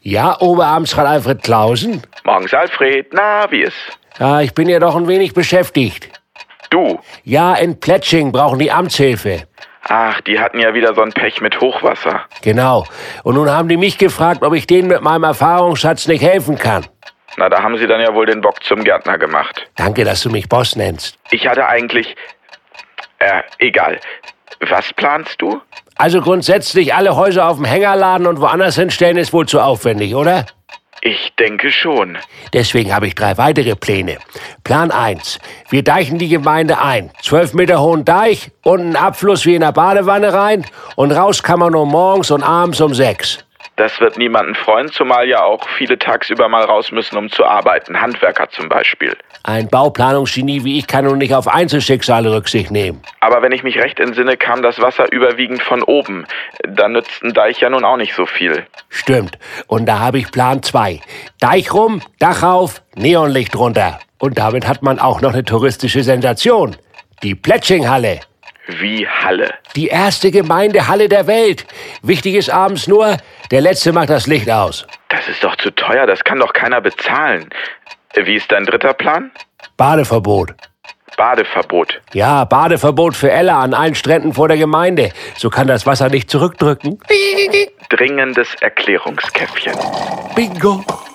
Ja, Oberamtsrat Alfred Clausen? Morgens, Alfred. Na, wie ist? Ja, ich bin ja doch ein wenig beschäftigt. Du? Ja, in Plätsching brauchen die Amtshilfe. Ach, die hatten ja wieder so ein Pech mit Hochwasser. Genau. Und nun haben die mich gefragt, ob ich denen mit meinem Erfahrungsschatz nicht helfen kann. Na, da haben sie dann ja wohl den Bock zum Gärtner gemacht. Danke, dass du mich Boss nennst. Ich hatte eigentlich... egal. Was planst du? Also grundsätzlich alle Häuser auf dem Hänger laden und woanders hinstellen ist wohl zu aufwendig, oder? Ich denke schon. Deswegen habe ich 3 weitere Pläne. Plan 1. Wir deichen die Gemeinde ein. 12 Meter hohen Deich, unten Abfluss wie in der Badewanne rein und raus kann man nur morgens und abends um 6. Das wird niemanden freuen, zumal ja auch viele tagsüber mal raus müssen, um zu arbeiten. Handwerker zum Beispiel. Ein Bauplanungsgenie wie ich kann nun nicht auf Einzelschicksale Rücksicht nehmen. Aber wenn ich mich recht entsinne, kam das Wasser überwiegend von oben. Da nützt ein Deich ja nun auch nicht so viel. Stimmt. Und da habe ich Plan 2. Deich rum, Dach auf, Neonlicht drunter. Und damit hat man auch noch eine touristische Sensation. Die Plätschinghalle. Wie Halle? Die erste Gemeindehalle der Welt. Wichtig ist abends nur, der Letzte macht das Licht aus. Das ist doch zu teuer, das kann doch keiner bezahlen. Wie ist dein dritter Plan? Badeverbot. Badeverbot. Ja, Badeverbot für Ella an allen Stränden vor der Gemeinde. So kann das Wasser nicht zurückdrücken. Dringendes Erklärungskäffchen. Bingo.